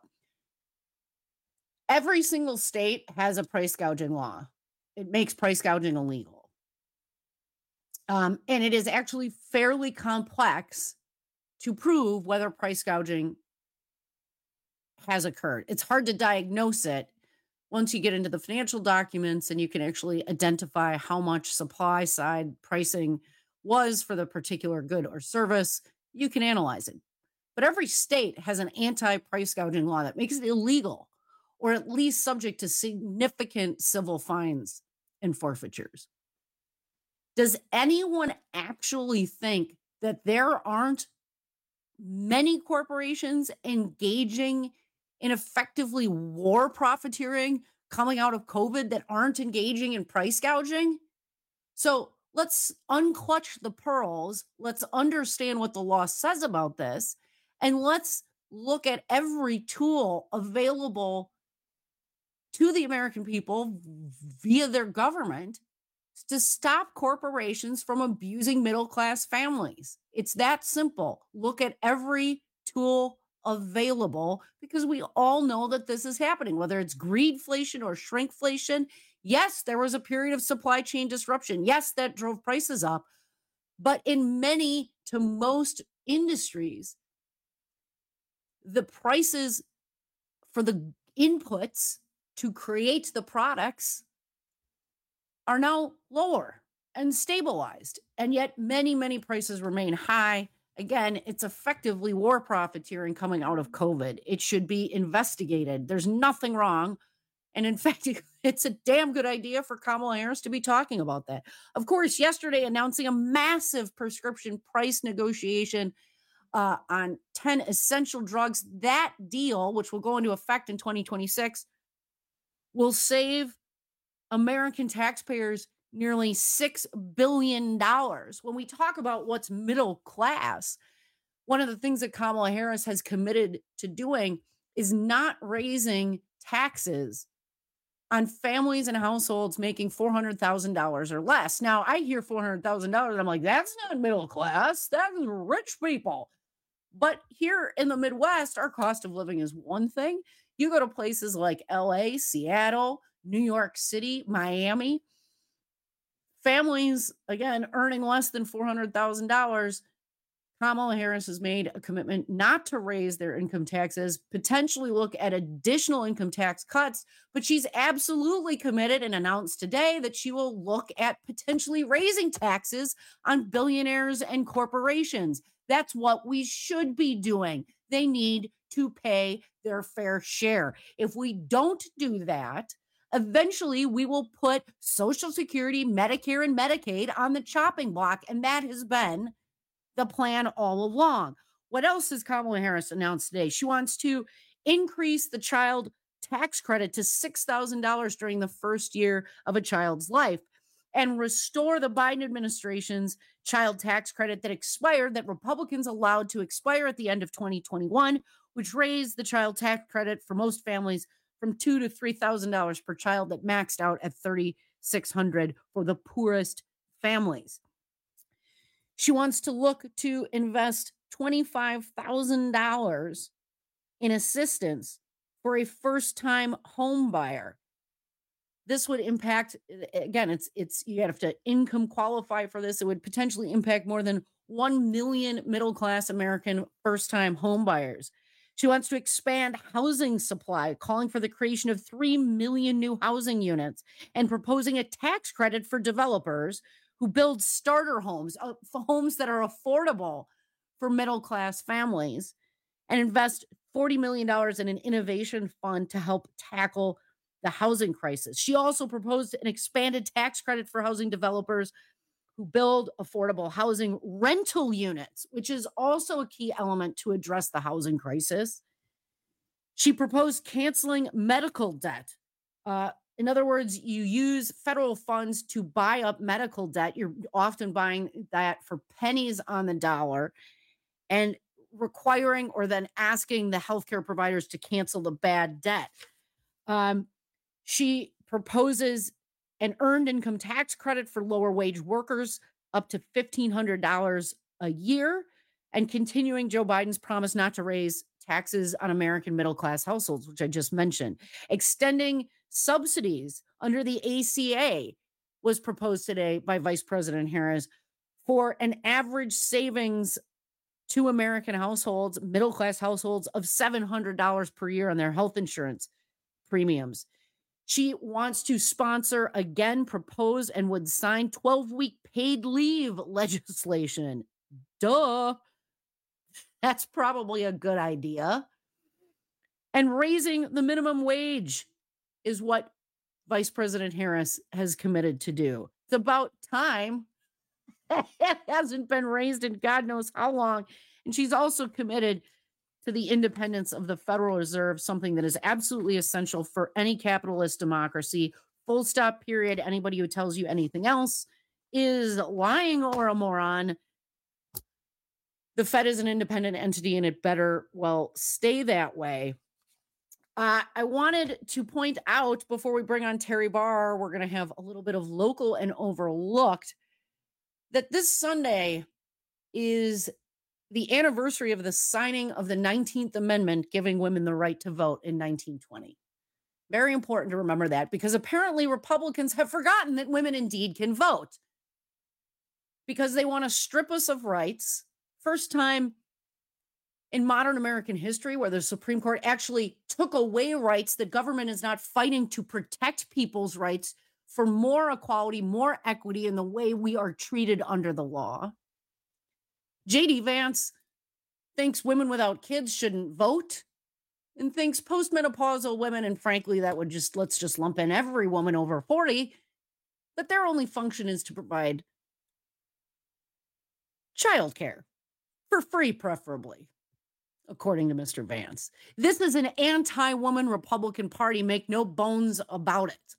every single state has a price gouging law. It makes price gouging illegal. And it is actually fairly complex to prove whether price gouging has occurred. It's hard to diagnose it once you get into the financial documents and you can actually identify how much supply side pricing was for the particular good or service. You can analyze it. But every state has an anti-price gouging law that makes it illegal, or at least subject to significant civil fines and forfeitures. Does anyone actually think that there aren't many corporations engaging in effectively war profiteering coming out of COVID that aren't engaging in price gouging? So let's unclutch the pearls. Let's understand what the law says about this. And let's look at every tool available to the American people via their government to stop corporations from abusing middle-class families. It's that simple. Look at every tool available, because we all know that this is happening, whether it's greedflation or shrinkflation. Yes, there was a period of supply chain disruption. Yes, that drove prices up. But in many to most industries, the prices for the inputs to create the products are now lower and stabilized. And yet many, many prices remain high. Again, it's effectively war profiteering coming out of COVID. It should be investigated. There's nothing wrong And in fact, it's a damn good idea for Kamala Harris to be talking about that. Of course, yesterday announcing a massive prescription price negotiation on 10 essential drugs. That deal, which will go into effect in 2026, will save American taxpayers nearly $6 billion. When we talk about what's middle class, one of the things that Kamala Harris has committed to doing is not raising taxes on families and households making $400,000 or less. Now, I hear $400,000, I'm like, that's not middle class. That's rich people. But here in the Midwest, our cost of living is one thing. You go to places like LA, Seattle, New York City, Miami, families, again, earning less than $400,000, Kamala Harris has made a commitment not to raise their income taxes, potentially look at additional income tax cuts, but she's absolutely committed and announced today that she will look at potentially raising taxes on billionaires and corporations. That's what we should be doing. They need to pay their fair share. If we don't do that, eventually we will put Social Security, Medicare, and Medicaid on the chopping block, and that has been the plan all along. What else has Kamala Harris announced today? She wants to increase the child tax credit to $6,000 during the first year of a child's life and restore the Biden administration's child tax credit that expired, that Republicans allowed to expire at the end of 2021, which raised the child tax credit for most families from $2,000 to $3,000 per child that maxed out at $3,600 for the poorest families. She wants to look to invest $25,000 in assistance for a first-time home buyer. This would impact, again, it's you have to income qualify for this. It would potentially impact more than 1 million middle-class American first-time home buyers. She wants to expand housing supply, calling for the creation of 3 million new housing units and proposing a tax credit for developers who build starter homes, homes that are affordable for middle-class families, and invest $40 million in an innovation fund to help tackle the housing crisis. She also proposed an expanded tax credit for housing developers who build affordable housing rental units, which is also a key element to address the housing crisis. She proposed canceling medical debt. In other words, you use federal funds to buy up medical debt. You're often buying that for pennies on the dollar and requiring or then asking the healthcare providers to cancel the bad debt. She proposes an earned income tax credit for lower wage workers up to $1,500 a year, and continuing Joe Biden's promise not to raise taxes on American middle-class households, which I just mentioned. Extending subsidies under the ACA was proposed today by Vice President Harris for an average savings to American households, middle-class households, of $700 per year on their health insurance premiums. She wants to sponsor, again, propose and would sign 12-week paid leave legislation. Duh. That's probably a good idea. And raising the minimum wage is what Vice President Harris has committed to do. It's about time. It hasn't been raised in God knows how long. And she's also committed to the independence of the Federal Reserve, something that is absolutely essential for any capitalist democracy. Full stop, period. Anybody who tells you anything else is lying or a moron. The Fed is an independent entity, and it better, well, stay that way. I wanted to point out, before we bring on Terry Barr, we're going to have a little bit of local and overlooked, that this Sunday is the anniversary of the signing of the 19th Amendment, giving women the right to vote in 1920. Very important to remember that, because apparently Republicans have forgotten that women indeed can vote, because they want to strip us of rights. First time in modern American history where the Supreme Court actually took away rights. The government is not fighting to protect people's rights for more equality, more equity in the way we are treated under the law. J.D. Vance thinks women without kids shouldn't vote. and thinks postmenopausal women, and frankly, that would let's just lump in every woman over 40, that their only function is to provide childcare for free, preferably, according to Mr. Vance. This is an anti-woman Republican Party, make no bones about it.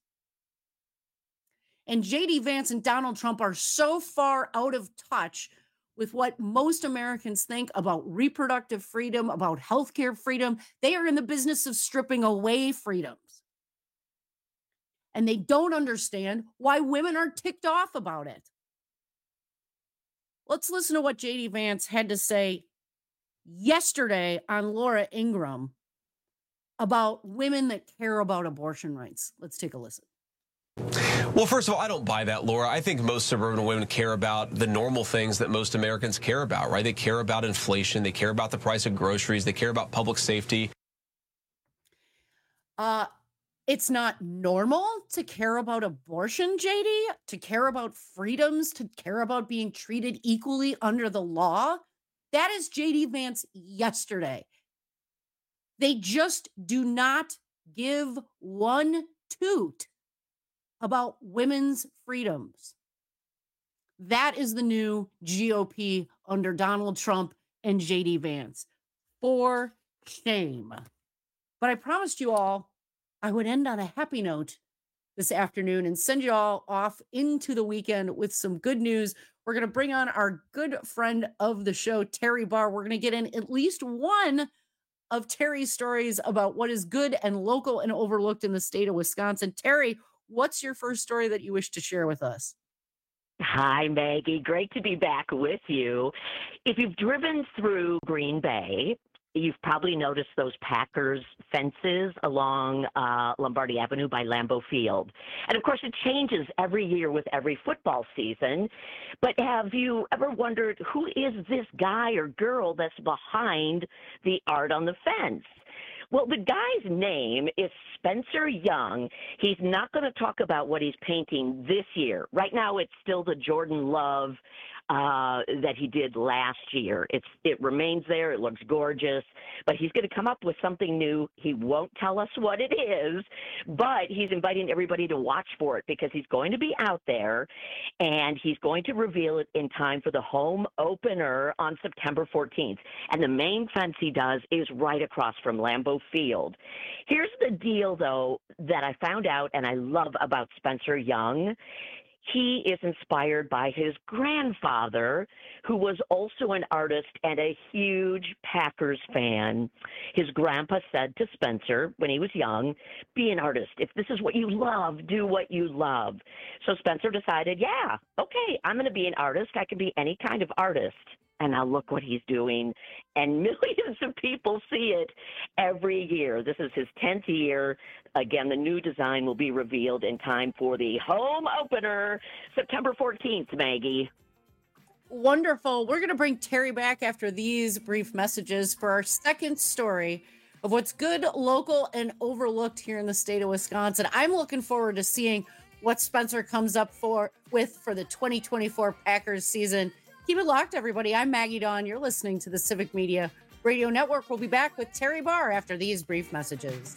And J.D. Vance and Donald Trump are so far out of touch with what most Americans think about reproductive freedom, about healthcare freedom. They are in the business of stripping away freedoms. And they don't understand why women are ticked off about it. Let's listen to what J.D. Vance had to say yesterday on Laura Ingraham about women that care about abortion rights. Let's take a listen. Well, first of all, I don't buy that, Laura. I think most suburban women care about the normal things that most Americans care about, right? They care about inflation. They care about the price of groceries. They care about public safety. It's not normal to care about abortion, JD, to care about freedoms, to care about being treated equally under the law. That is JD Vance yesterday. They just do not give one toot about women's freedoms. That is the new GOP under Donald Trump and JD Vance. For shame. But I promised you all I would end on a happy note this afternoon and send you all off into the weekend with some good news. We're going to bring on our good friend of the show, Terry Barr. We're going to get in at least one of Terry's stories about what is good and local and overlooked in the state of Wisconsin. Terry, what's your first story that you wish to share with us? Hi, Maggie. Great to be back with you. If you've driven through Green Bay, you've probably noticed those Packers fences along Lombardi Avenue by Lambeau Field. And, of course, it changes every year with every football season. But have you ever wondered who is this guy or girl that's behind the art on the fence? Well, the guy's name is Spencer Young. He's not going to talk about what he's painting this year. Right now, it's still the Jordan Love that he did last year. It remains there. It looks gorgeous, but he's going to come up with something new. He won't tell us what it is, but he's inviting everybody to watch for it because he's going to be out there and he's going to reveal it in time for the home opener on September 14th. And the main fence he does is right across from Lambeau Field. Here's the deal, though, that I found out and I love about Spencer Young. He is inspired by his grandfather, who was also an artist and a huge Packers fan. His grandpa said to Spencer when he was young, be an artist. If this is what you love, do what you love. So Spencer decided, yeah, okay, I'm going to be an artist. I can be any kind of artist. And now look what he's doing. And millions of people see it every year. This is his 10th year. Again, the new design will be revealed in time for the home opener, September 14th, Maggie. Wonderful. We're going to bring Terry back after these brief messages for our second story of what's good, local, and overlooked here in the state of Wisconsin. I'm looking forward to seeing what Spencer comes up with for the 2024 Packers season. Keep it locked, everybody. I'm Maggie Dawn. You're listening to the Civic Media Radio Network. We'll be back with Terry Barr after these brief messages.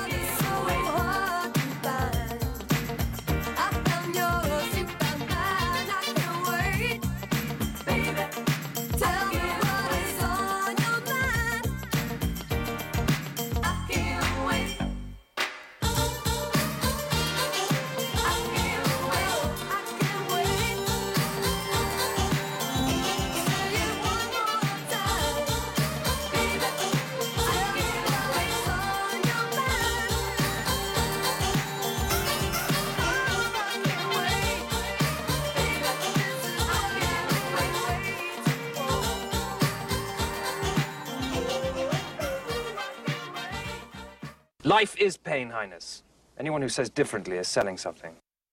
Life is pain, Highness. Anyone who says differently is selling something.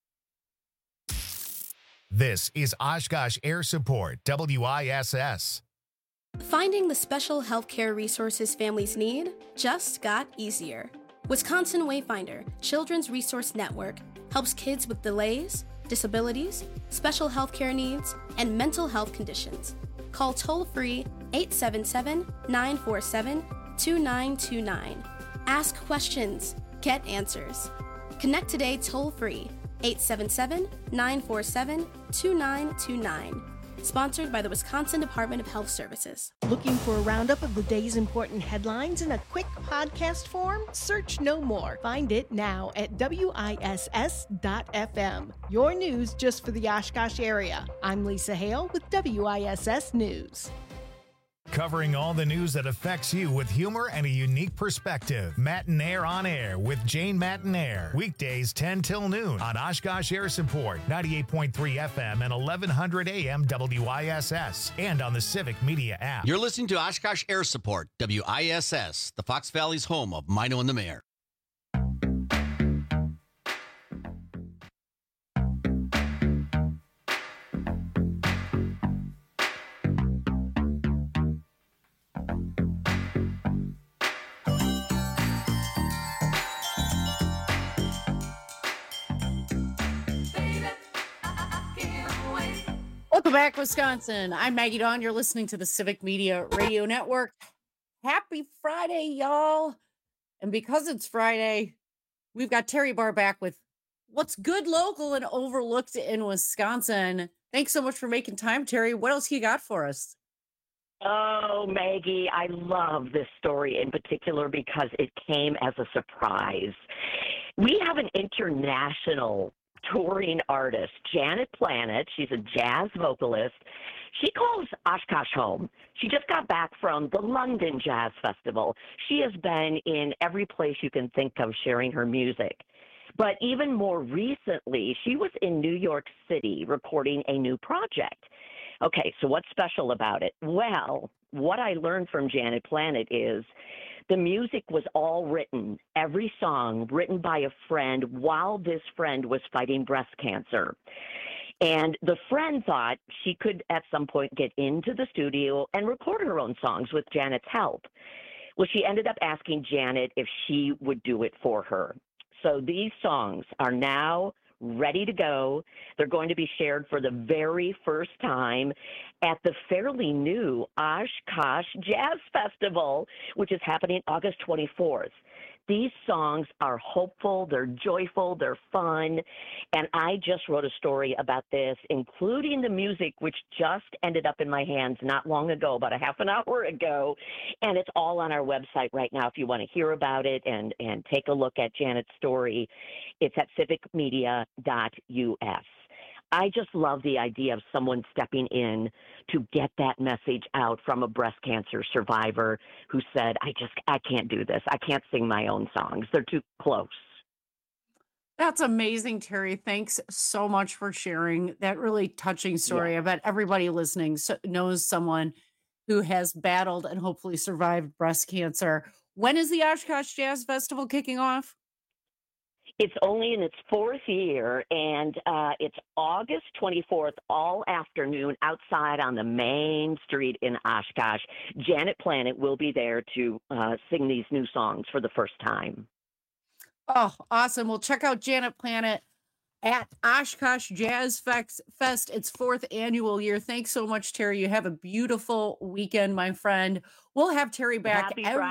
This is Oshkosh Air Support, WISS. Finding the special healthcare resources families need just got easier. Wisconsin Wayfinder Children's Resource Network helps kids with delays, disabilities, special healthcare needs, and mental health conditions. Call toll-free 877-947 2929. Ask questions, get answers. Connect today toll-free, 877-947-2929. Sponsored by the Wisconsin Department of Health Services. Looking for a roundup of the day's important headlines in a quick podcast form? Search no more. Find it now at WISS.FM. Your news just for the Oshkosh area. I'm Lisa Hale with WISS News. Covering all the news that affects you with humor and a unique perspective. Matinaire on Air with Jane Matinaire. Weekdays 10 till noon on Oshkosh Air Support, 98.3 FM and 1100 AM WISS, and on the Civic Media app. You're listening to Oshkosh Air Support, WISS, the Fox Valley's home of Mino and the Mayor. Welcome back, Wisconsin. I'm Maggie Dawn. You're listening to the Civic Media Radio Network. Happy Friday, y'all. And because it's Friday, we've got Terry Barr back with what's good, local, and overlooked in Wisconsin. Thanks so much for making time, Terry. What else you got for us? Oh, Maggie, I love this story in particular because it came as a surprise. We have an international touring artist, Janet Planet. She's a jazz vocalist. She calls Oshkosh home. She just got back from the London Jazz Festival. She has been in every place you can think of sharing her music. But even more recently, she was in New York City recording a new project. Okay, so what's special about it? Well, what I learned from Janet Planet is the music was all written, every song written by a friend while this friend was fighting breast cancer. And the friend thought she could at some point get into the studio and record her own songs with Janet's help. Well, she ended up asking Janet if she would do it for her. So these songs are now ready to go. They're going to be shared for the very first time at the fairly new Oshkosh Jazz Festival, which is happening August 24th. These songs are hopeful, they're joyful, they're fun, and I just wrote a story about this, including the music, which just ended up in my hands not long ago, about a half an hour ago, and it's all on our website right now if you want to hear about it and take a look at Janet's story. It's at civicmedia.us. I just love the idea of someone stepping in to get that message out from a breast cancer survivor who said, I can't do this. I can't sing my own songs. They're too close. That's amazing, Terry. Thanks so much for sharing that really touching story. Yeah. I bet everybody listening knows someone who has battled and hopefully survived breast cancer. When is the Oshkosh Jazz Festival kicking off? It's only in its fourth year, and it's August 24th, all afternoon, outside on the main street in Oshkosh. Janet Planet will be there to sing these new songs for the first time. Oh, awesome. Well, check out Janet Planet at Oshkosh Jazz Fest, its fourth annual year. Thanks so much, Terry. You have a beautiful weekend, my friend. We'll have Terry back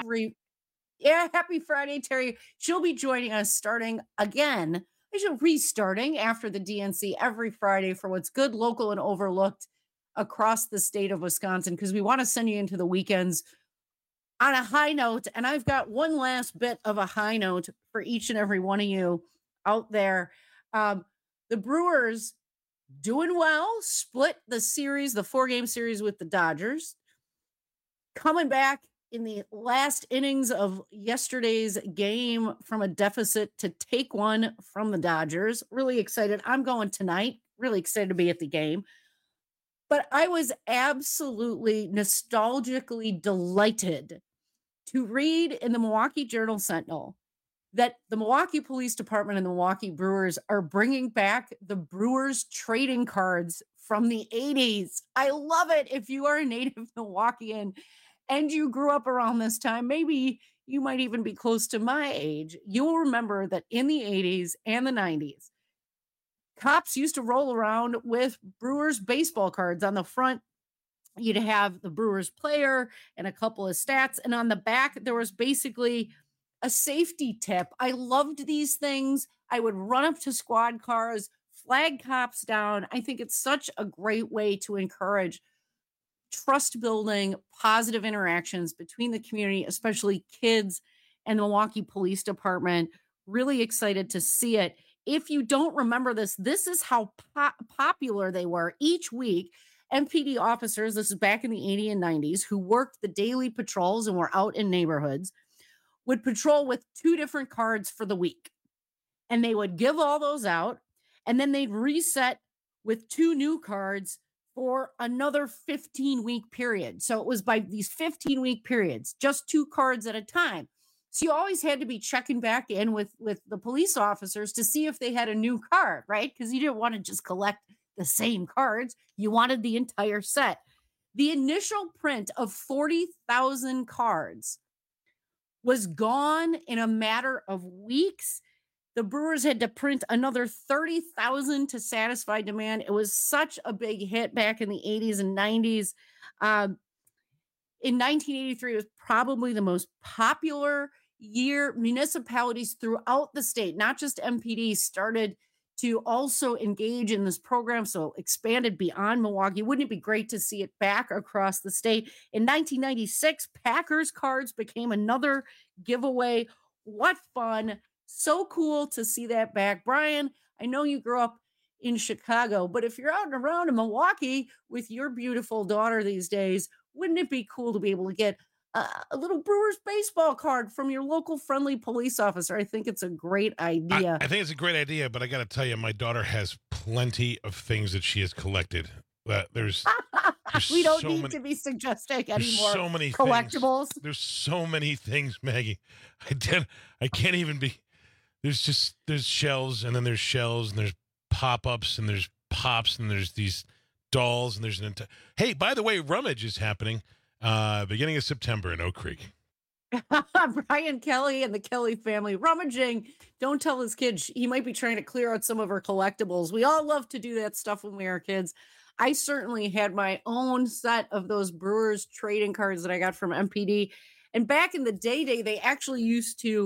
happy Friday, Terry. She'll be joining us starting again. Restarting after the DNC every Friday for what's good, local, and overlooked across the state of Wisconsin, because we want to send you into the weekends on a high note. And I've got one last bit of a high note for each and every one of you out there. The Brewers doing well, split the series, the 4-game series with the Dodgers. Coming back in the last innings of yesterday's game from a deficit to take one from the Dodgers. Really excited. I'm going tonight. Really excited to be at the game. But I was absolutely nostalgically delighted to read in the Milwaukee Journal-Sentinel that the Milwaukee Police Department and the Milwaukee Brewers are bringing back the Brewers trading cards from the 80s. I love it. If you are a native Milwaukeean and you grew up around this time, maybe you might even be close to my age, you'll remember that in the 80s and the 90s, cops used to roll around with Brewers baseball cards on the front you'd have the Brewers player and a couple of stats. And on the back, there was basically a safety tip. I loved these things. I would run up to squad cars, flag cops down. I think it's such a great way to encourage trust building, positive interactions between the community, especially kids and the Milwaukee Police Department. Really excited to see it. If you don't remember this, this is how popular they were. Each week, MPD officers, this is back in the 80s and 90s, who worked the daily patrols and were out in neighborhoods, would patrol with 2 different cards for the week. And they would give all those out, and then they'd reset with 2 new cards for another 15-week period. So it was by these 15-week periods, just 2 cards at a time. So you always had to be checking back in with the police officers to see if they had a new card, right? Because you didn't want to just collect the same cards. You wanted the entire set. The initial print of 40,000 cards was gone in a matter of weeks. The Brewers had to print another 30,000 to satisfy demand. It was such a big hit back in the 80s and 90s. In 1983, it was probably the most popular year. Municipalities throughout the state, not just MPD, started to also engage in this program, so expanded beyond Milwaukee. Wouldn't it be great to see it back across the state? In 1996, Packers cards became another giveaway. What fun. So cool to see that back. Brian, I know you grew up in Chicago, but if you're out and around in Milwaukee with your beautiful daughter these days, wouldn't it be cool to be able to get a little Brewers baseball card from your local friendly police officer? I think it's a great idea. I think it's a great idea, but I got to tell you, my daughter has plenty of things that she has collected. There's we don't need to be suggesting anymore. So many collectibles. There's so many things, Maggie. I can't even be. There's shells, and then there's shells, and there's pop-ups, and there's pops, and there's these dolls, and there's an entire. Hey, by the way, Rummage is happening beginning of September in Oak Creek. Brian Kelly and the Kelly family rummaging. Don't tell his kids. He might be trying to clear out some of our collectibles. We all love to do that stuff when we were kids. I certainly had my own set of those Brewers trading cards that I got from MPD. And back in the day, they actually used to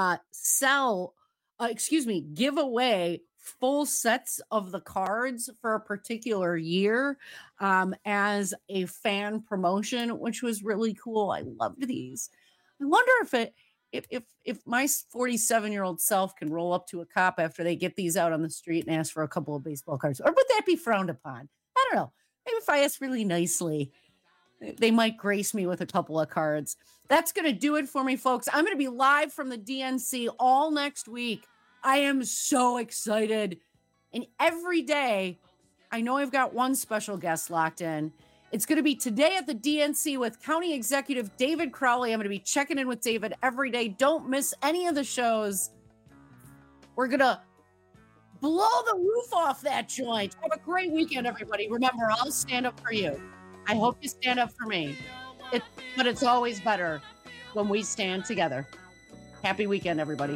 give away full sets of the cards for a particular year as a fan promotion, which was really cool. I loved these. I wonder if my 47-year-old self can roll up to a cop after they get these out on the street and ask for a couple of baseball cards, or would that be frowned upon? I don't know. Maybe if I ask really nicely, they might grace me with a couple of cards. That's going to do it for me, folks. I'm going to be live from the DNC all next week. I am so excited. And every day, I know I've got one special guest locked in. It's going to be today at the DNC with County Executive David Crowley. I'm going to be checking in with David every day. Don't miss any of the shows. We're going to blow the roof off that joint. Have a great weekend, everybody. Remember, I'll stand up for you. I hope you stand up for me. But it's always better when we stand together. Happy weekend, everybody.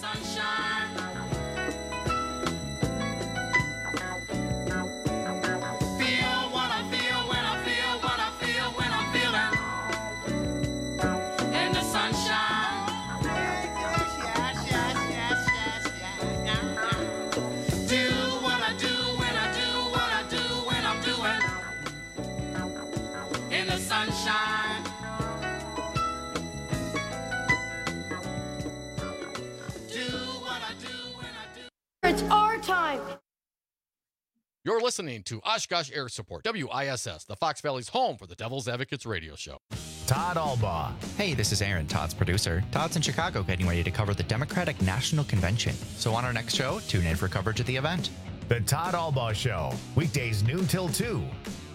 It's our time. You're listening to Oshkosh Air Support, WISS, the Fox Valley's home for the Devil's Advocates radio show. Todd Albaugh. Hey, this is Aaron, Todd's producer. Todd's in Chicago getting ready to cover the Democratic National Convention. So on our next show, tune in for coverage of the event. The Todd Albaugh Show, weekdays noon till 2.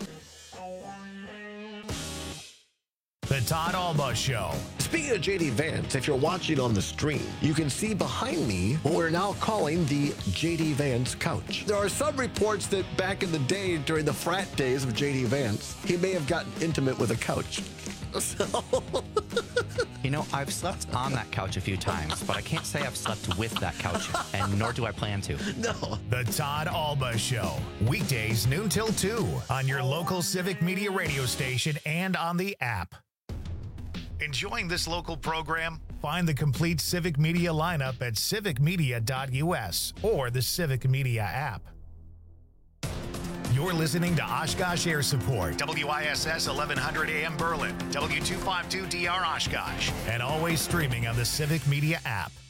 The Todd Albaugh Show. Speaking of JD Vance, if you're watching on the stream, you can see behind me what we're now calling the JD Vance couch. There are some reports that back in the day, during the frat days of JD Vance, he may have gotten intimate with a couch. You know, I've slept on that couch a few times, but I can't say I've slept with that couch, and nor do I plan to. No. The Todd Alba Show, weekdays noon till 2 on your local Civic Media radio station and on the app. Enjoying this local program? Find the complete Civic Media lineup at civicmedia.us or the Civic Media app. You're listening to Oshkosh Air Support, WISS 1100 AM Berlin, W252DR Oshkosh, and always streaming on the Civic Media app.